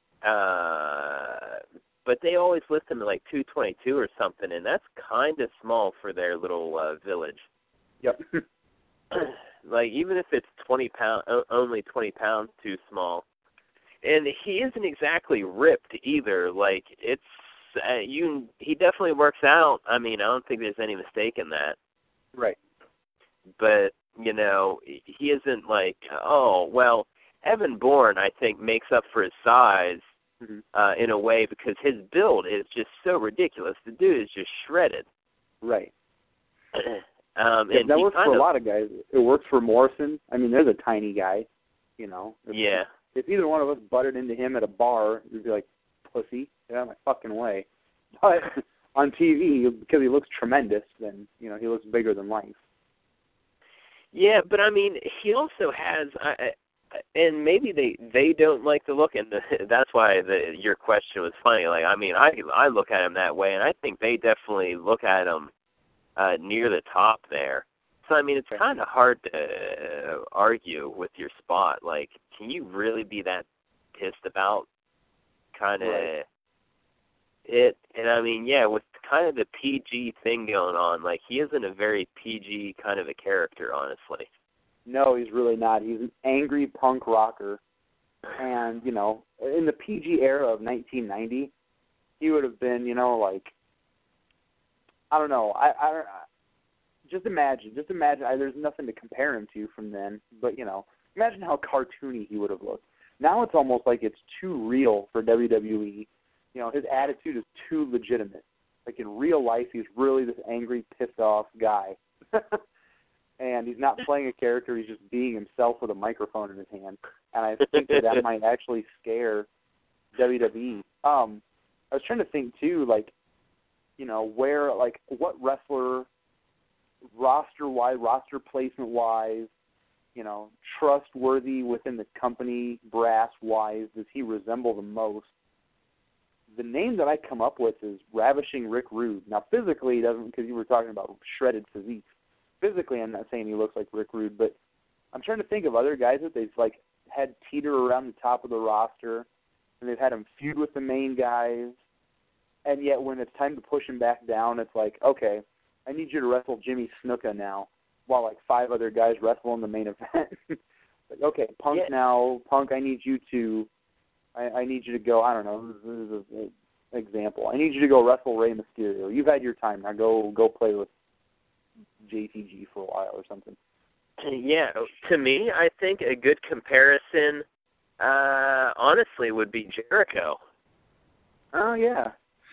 uh, but they always list him at like two twenty-two or something, and that's kind of small for their little uh, village. Yep. Like, even if it's twenty pound, only twenty pounds too small, and he isn't exactly ripped either. Like, it's uh, you. He definitely works out. I mean, I don't think there's any mistake in that. Right. But, you know, he isn't like, oh, well, Evan Bourne, I think, makes up for his size mm-hmm. uh, in a way because his build is just so ridiculous. The dude is just shredded. Right. um, yeah, and that works for of, a lot of guys. It works for Morrison. I mean, there's a tiny guy, you know. If, yeah. If either one of us butted into him at a bar, we'd be like, pussy, get out of my fucking way. But on T V, because he looks tremendous, then, you know, he looks bigger than life. Yeah, but I mean, he also has, I, and maybe they they don't like the look, and the, that's why the, your question was funny. Like, I mean, I I look at him that way, and I think they definitely look at him uh, near the top there. So I mean, it's kind of hard to uh, argue with your spot. Like, can you really be that pissed about kind of right. it? And I mean, yeah, with kind of the P G thing going on, like, he isn't a very P G kind of a character, honestly. No, he's really not. He's an angry punk rocker. And, you know, in the P G era of nineteen ninety, he would have been, you know, like, I don't know. I, I just imagine, just imagine. I, there's nothing to compare him to from then, but, you know, imagine how cartoony he would have looked. Now it's almost like it's too real for W W E. You know, his attitude is too legitimate. Like, in real life, he's really this angry, pissed-off guy. And he's not playing a character, he's just being himself with a microphone in his hand. And I think that that might actually scare W W E. Um, I was trying to think, too, like, you know, where, like, what wrestler, roster-wise, roster placement-wise, you know, trustworthy within the company, brass-wise, does he resemble the most? The name that I come up with is Ravishing Rick Rude. Now, physically, he doesn't, because you were talking about shredded physique. Physically, I'm not saying he looks like Rick Rude, but I'm trying to think of other guys that they've, like, had teeter around the top of the roster, and they've had him feud with the main guys, and yet when it's time to push him back down, it's like, okay, I need you to wrestle Jimmy Snuka now, while, like, five other guys wrestle in the main event. Like, okay, Punk yeah. now, Punk, I need you to... I, I need you to go, I don't know, this is an example. I need you to go wrestle Rey Mysterio. You've had your time. Now go go play with J T G for a while or something. Yeah, to me, I think a good comparison, uh, honestly, would be Jericho. Oh, yeah.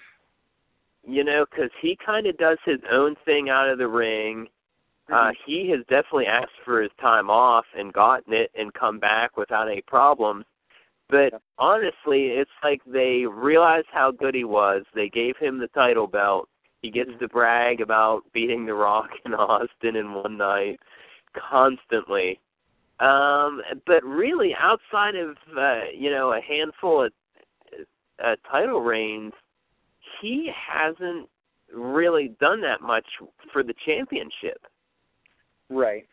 You know, because he kind of does his own thing out of the ring. Mm-hmm. Uh, he has definitely asked for his time off and gotten it and come back without any problems. But Yeah. honestly, it's like they realized how good he was. They gave him the title belt. He gets to brag about beating The Rock in Austin in one night constantly. Um, but really, outside of, uh, you know, a handful of uh, title reigns, he hasn't really done that much for the championship. Right.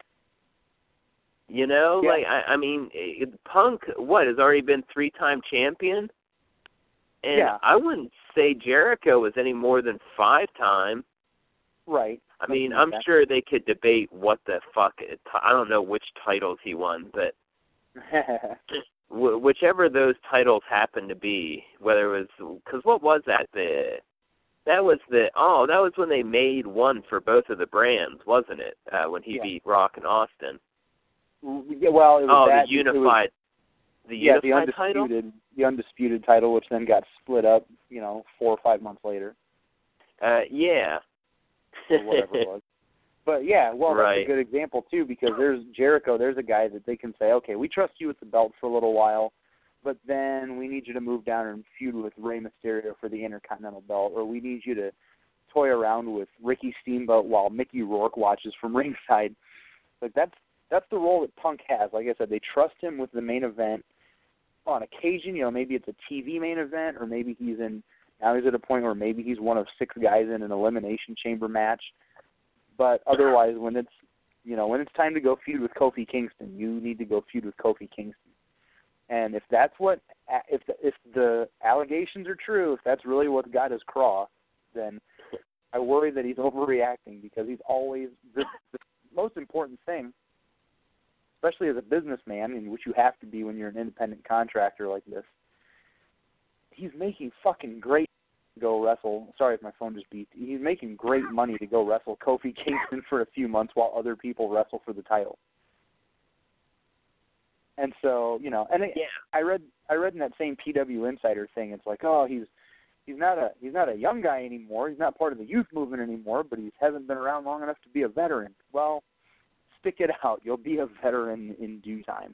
You know, Yeah. like, I, I mean, it, Punk, what, has already been three-time champion? And Yeah. I wouldn't say Jericho was any more than five-time. Right. I mean, Something I'm like sure they could debate what the fuck, it, I don't know which titles he won, but that. w- whichever those titles happen to be, whether it was, because what was that? The That was the, oh, that was when they made one for both of the brands, wasn't it? Uh, when he Yeah. beat Rock and Austin. Yeah, well, it was Oh, that, the unified, it was, the yeah, unified the title? undisputed, the undisputed title, which then got split up, you know, four or five months later, Uh, yeah. or whatever it was. But yeah, well, Right. that's a good example too, because there's Jericho. There's a guy that they can say, okay, we trust you with the belt for a little while, but then we need you to move down and feud with Rey Mysterio for the Intercontinental belt, or we need you to toy around with Ricky Steamboat while Mickey Rourke watches from ringside. Like that's that's the role that Punk has. Like I said, they trust him with the main event. On occasion, you know, maybe it's a T V main event, or maybe he's in. Now he's at a point where maybe he's one of six guys in an elimination chamber match. But otherwise, when it's you know when it's time to go feud with Kofi Kingston, you need to go feud with Kofi Kingston. And if that's what if the, if the allegations are true, if that's really what got his cross, then I worry that he's overreacting, because he's always the, the most important thing, especially as a businessman, in which you have to be when you're an independent contractor like this. He's making fucking great to go wrestle. Sorry if my phone just beeped. He's making great money to go wrestle Kofi Kingston for a few months while other people wrestle for the title. And so, you know, and it, Yeah. I read I read in that same P W Insider thing, it's like, oh, he's he's not a he's not a young guy anymore. He's not part of the youth movement anymore, but he hasn't been around long enough to be a veteran. Well, stick it out. You'll be a veteran in due time.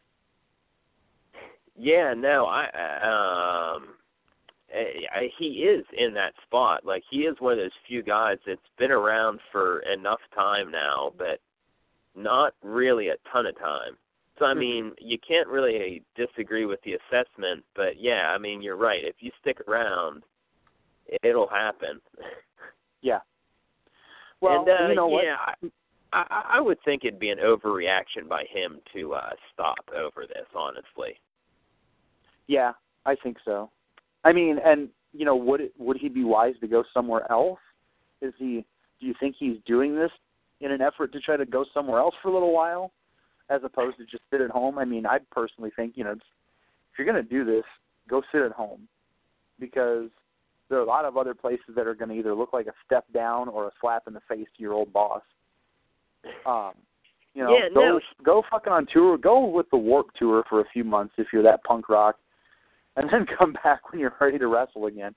Yeah, no, I, um, I, I, he is in that spot. Like, he is one of those few guys that's been around for enough time now, but not really a ton of time. So, I mean, you can't really disagree with the assessment, but yeah, I mean, you're right. If you stick around, it'll happen. Yeah. Well, and, uh, you know yeah, what? I, I, I would think it'd be an overreaction by him to uh, stop over this, honestly. Yeah, I think so. I mean, and you know, would it, would he be wise to go somewhere else? Is he? Do you think he's doing this in an effort to try to go somewhere else for a little while, as opposed to just sit at home? I mean, I personally think, you know, if you're going to do this, go sit at home, because there are a lot of other places that are going to either look like a step down or a slap in the face to your old boss. Um, you know, Yeah, go no. go fucking on tour. Go with the Warped Tour for a few months if you're that punk rock, and then come back when you're ready to wrestle again.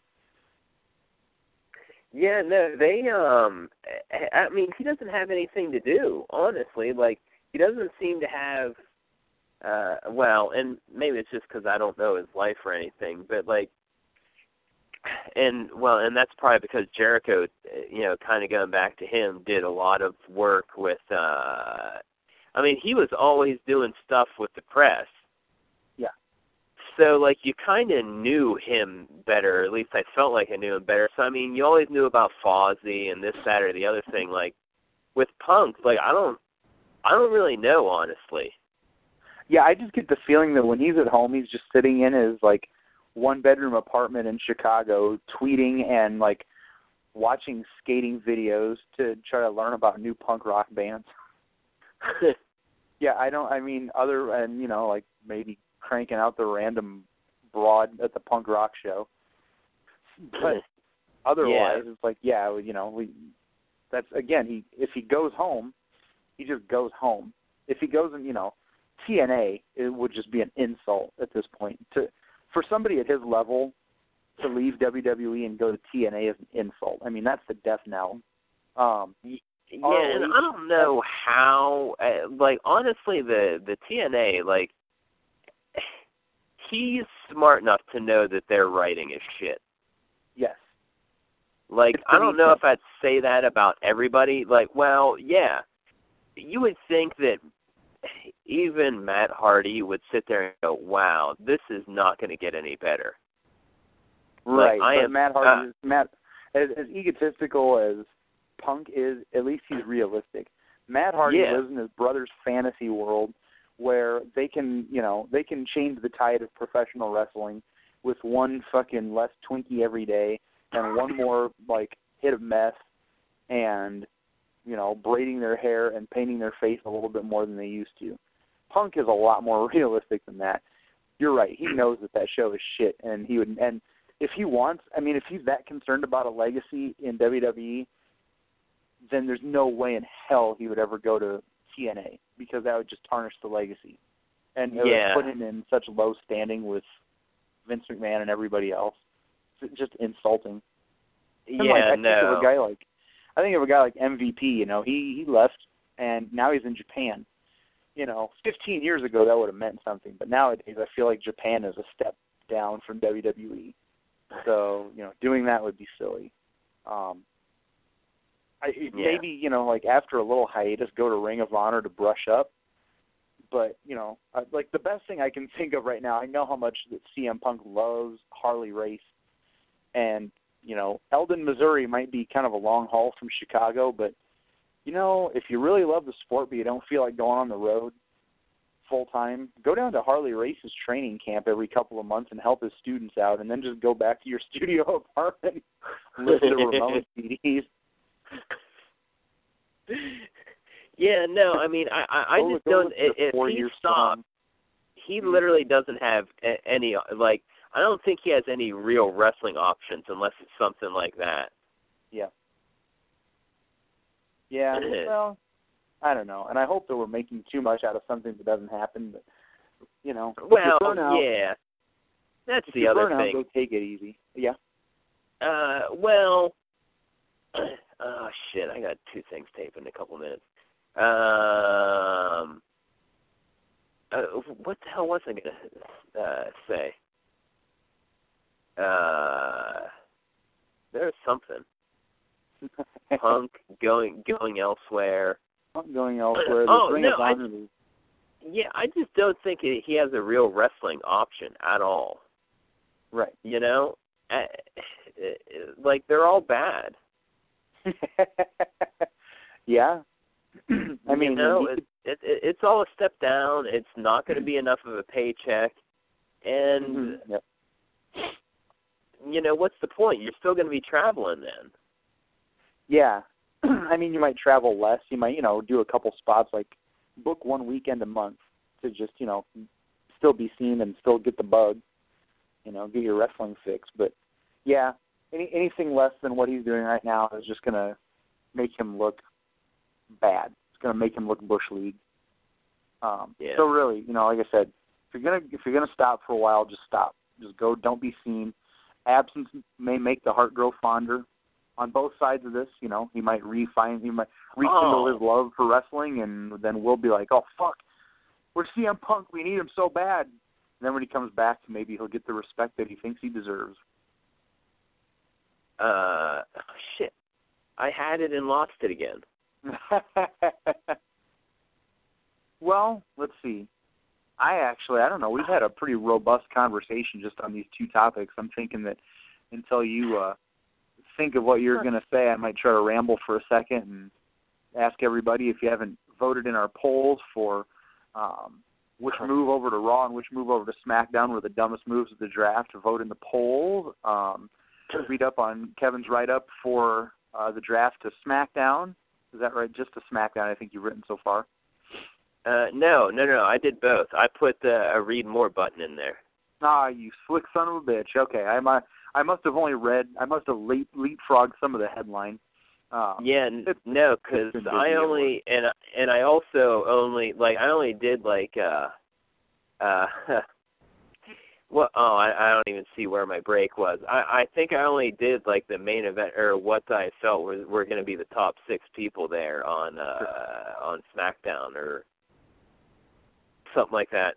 Yeah, no, they, um, I mean, he doesn't have anything to do, honestly. Like, he doesn't seem to have, uh, well, and maybe it's just because I don't know his life or anything, but, like, and, well, and that's probably because Jericho, you know, kind of going back to him, did a lot of work with, uh, I mean, he was always doing stuff with the press. Yeah. So, like, you kind of knew him better, or at least I felt like I knew him better. So, I mean, you always knew about Fozzy and this, that, or the other thing. Like, with Punk, like, I don't, I don't really know, honestly. Yeah, I just get the feeling that when he's at home, he's just sitting in his, like, one-bedroom apartment in Chicago, tweeting and, like, watching skating videos to try to learn about new punk rock bands. Yeah, I don't, I mean, other, and, you know, like, maybe cranking out the random broad at the punk rock show. But otherwise, Yeah. it's like, yeah, you know, we, that's, again, he if he goes home, he just goes home. If he goes in, you know, T N A, it would just be an insult at this point. To For somebody at his level to leave W W E and go to T N A is an insult. I mean, that's the death knell. Um, Yeah, R O H, and I don't know how, uh, like, honestly, the, the T N A, like, he's smart enough to know that their writing is shit. Yes. Like, It's I don't know pretty- if I'd say that about everybody. Like, well, yeah. You would think that even Matt Hardy would sit there and go, wow, this is not going to get any better. Right. Like, I but am, Matt Hardy, uh, is, Matt, as, as egotistical as Punk is, at least he's realistic. Matt Hardy Yeah. lives in his brother's fantasy world where they can, you know, they can change the tide of professional wrestling with one fucking less Twinkie every day and one more, like, hit of meth and, you know, braiding their hair and painting their face a little bit more than they used to. Punk is a lot more realistic than that. You're right. He knows that that show is shit, and he would. And if he wants, I mean, if he's that concerned about a legacy in W W E, then there's no way in hell he would ever go to T N A because that would just tarnish the legacy, and it Yeah. would put him in such low standing with Vince McMahon and everybody else. It's just insulting. And yeah, like, I no. think of a guy like, I think of a guy like M V P. You know, he he left, and now he's in Japan. You know, fifteen years ago that would have meant something, but nowadays I feel like Japan is a step down from W W E. So you know, doing that would be silly. Um, I, Yeah. Maybe you know, like after a little hiatus, go to Ring of Honor to brush up. But you know, uh, like the best thing I can think of right now, I know how much that C M Punk loves Harley Race, and you know, Eldon, Missouri might be kind of a long haul from Chicago, but you know, if you really love the sport but you don't feel like going on the road full time, go down to Harley Race's training camp every couple of months and help his students out, and then just go back to your studio apartment, listen to Ramones C Ds. Yeah, no, I mean, I I, I Go- just go don't. listen to If Four he Year stopped, Storm. he literally doesn't have a- any like. I don't think he has any real wrestling options unless it's something like that. Yeah. Yeah, well, I don't know. And I hope that we're making too much out of something that doesn't happen, but, you know. if you Well, burn out, yeah, that's if the you other burn out, thing. go take it easy. Yeah. Uh, well, oh shit, I got two things taped in a couple minutes. Um, uh, what the hell was I gonna uh, say? Uh, there's something. Punk going going elsewhere. Not going elsewhere. Oh, There's Ring no, of I- Honor. There's- Yeah, I just don't think he he has a real wrestling option at all. Right. You know, uh, like they're all bad. Yeah. I mean, you know, he it, it, it, it's all a step down. It's not going to be enough of a paycheck, and Mhm. Yep. you know what's the point? You're still going to be traveling then. Yeah. I mean, you might travel less. You might, you know, do a couple spots, like book one weekend a month to just, you know, still be seen and still get the bug, you know, get your wrestling fix. But, yeah, any anything less than what he's doing right now is just going to make him look bad. It's going to make him look Bush League. Um, Yeah. So really, you know, like I said, if you're gonna if you're gonna stop for a while, just stop. Just go. Don't be seen. Absence may make the heart grow fonder. On both sides of this, you know, he might refine, he might rekindle Oh. his love for wrestling, and then we'll be like, oh fuck, we're C M Punk, we need him so bad. And then when he comes back, maybe he'll get the respect that he thinks he deserves. Uh, oh, shit, I had it and lost it again. Well, let's see. I actually, I don't know. We've had a pretty robust conversation just on these two topics. I'm thinking that until you uh, think of what you're going to say, I might try to ramble for a second and ask everybody if you haven't voted in our polls for um, which move over to Raw and which move over to SmackDown were the dumbest moves of the draft, to vote in the polls. Um, read up on Kevin's write-up for uh, the draft to SmackDown. Is that right? Just to SmackDown, I think you've written so far. Uh, no, no, no, I did both. I put the, a read more button in there. Ah, you slick son of a bitch. Okay, I might, I must have only read, I must have leap, leapfrogged some of the headline. Um, Yeah, n- it's- no, because it's been I busy at only and and I also only like I only did like uh uh well oh I, I don't even see where my break was. I I think I only did like the main event or what I felt were were going to be the top six people there on uh on SmackDown or something like that.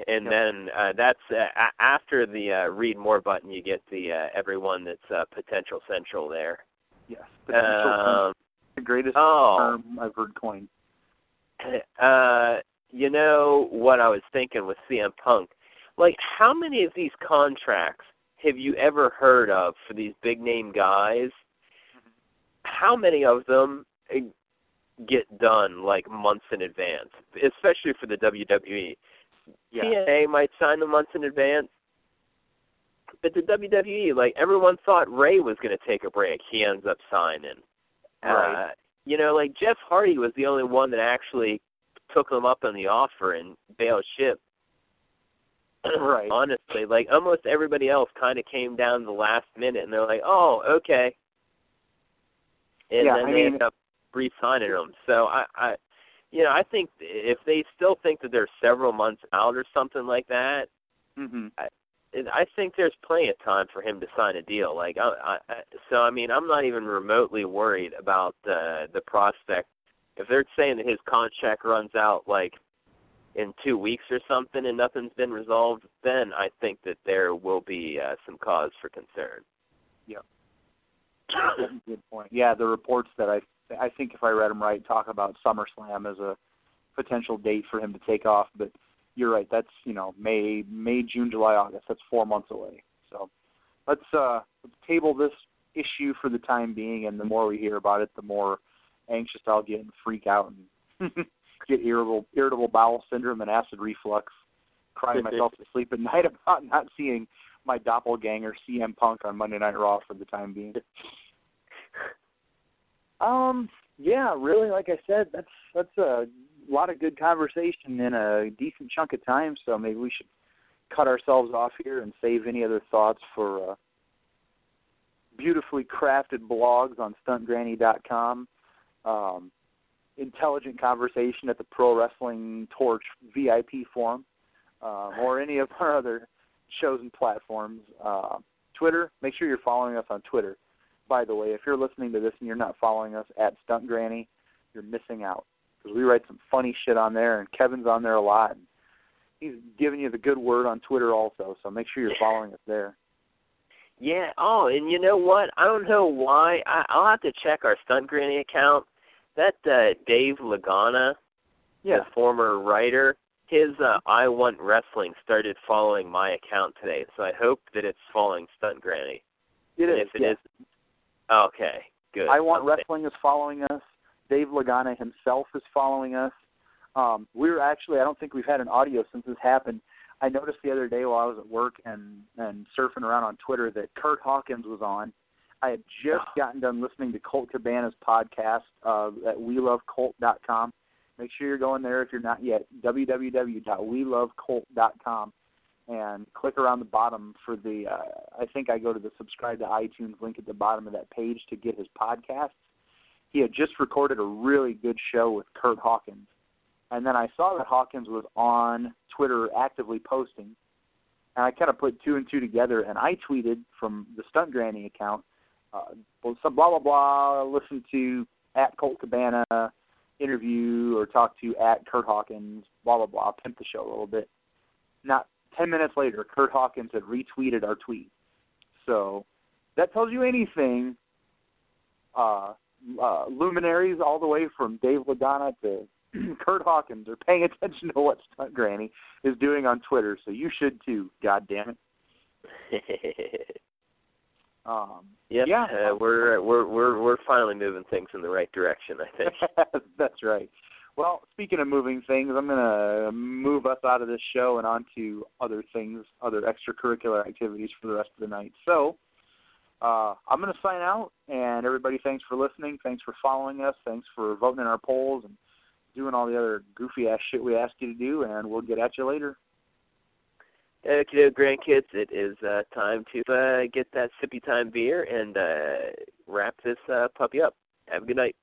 And Yep. then uh, that's uh, a- after the uh, read more button, you get the uh, everyone that's uh, potential central there. Yes. Potential Um, the greatest oh. term I've heard coined. Uh, you know what I was thinking with C M Punk? Like, how many of these contracts have you ever heard of for these big name guys? How many of them get done like months in advance, especially for the W W E? Yeah. T N A might sign them months in advance, but the W W E, like everyone thought Ray was going to take a break. He ends up signing. Right. Uh, you know, like Jeff Hardy was the only one that actually took them up on the offer and bailed ship. Right. Honestly, like almost everybody else kind of came down to the last minute, and they're like, "Oh, okay," and Yeah, then I they mean, end up re-signing them. So I, I, you know, I think if they still think that they're several months out or something like that, hmm I, I think there's plenty of time for him to sign a deal. Like, I, I, so I mean, I'm not even remotely worried about uh, the prospect. If they're saying that his contract runs out like in two weeks or something and nothing's been resolved, then I think that there will be uh, some cause for concern. Yep. That's a good point. Yeah, the reports that I I think if I read them right talk about SummerSlam as a potential date for him to take off, but you're right. That's, you know, May, May, June, July, August. That's four months away. So let's uh, let's table this issue for the time being, and the more we hear about it, the more anxious I'll get and freak out and get irritable, irritable bowel syndrome and acid reflux, crying myself to sleep at night about not seeing my doppelganger C M Punk on Monday Night Raw for the time being. Um, yeah, really, like I said, that's that's a lot of good conversation in a decent chunk of time, so maybe we should cut ourselves off here and save any other thoughts for uh, beautifully crafted blogs on stunt granny dot com, um, intelligent conversation at the Pro Wrestling Torch V I P forum, um, or any of our other shows and platforms. Uh, Twitter, make sure you're following us on Twitter. By the way, if you're listening to this and you're not following us at Stunt Granny, you're missing out, because we write some funny shit on there, and Kevin's on there a lot. And he's giving you the good word on Twitter also, so make sure you're following us there. Yeah. Oh, and you know what? I don't know why. I, I'll have to check our Stunt Granny account. That uh, Dave Lagana, Yeah. the former writer, his uh, I Want Wrestling started following my account today, so I hope that it's following Stunt Granny. It and is. If it yeah. is, okay, good. I Want Okay. Wrestling is following us. Dave Lagana himself is following us. Um, we were actually, I don't think we've had an audio since this happened. I noticed the other day while I was at work and, and surfing around on Twitter that Kurt Hawkins was on. I had just gotten done listening to Colt Cabana's podcast uh, at we love colt dot com. Make sure you're going there if you're not yet, w w w dot we love colt dot com, and click around the bottom for the, uh, I think I go to the subscribe to iTunes link at the bottom of that page to get his podcasts. He had just recorded a really good show with Kurt Hawkins. And then I saw that Hawkins was on Twitter actively posting, and I kind of put two and two together, and I tweeted from the Stunt Granny account, uh, some blah, blah, blah, listen to at Colt Cabana, interview or talk to at Kurt Hawkins, blah, blah, blah, pimp the show a little bit. Not ten minutes later, Kurt Hawkins had retweeted our tweet. So that tells you anything. Uh, uh, luminaries all the way from Dave Lagana to Kurt Hawkins are paying attention to what Stunt Granny is doing on Twitter, so you should too, God damn it. Um, yep, yeah, uh, we're we're we're we're finally moving things in the right direction, I think. That's right. Well, speaking of moving things, I'm going to move us out of this show and on to other things, other extracurricular activities for the rest of the night. So uh, I'm going to sign out, and everybody, thanks for listening. Thanks for following us. Thanks for voting in our polls and doing all the other goofy-ass shit we asked you to do, and we'll get at you later. Okay, grandkids, it is uh, time to uh, get that sippy time beer and uh, wrap this uh, puppy up. Have a good night.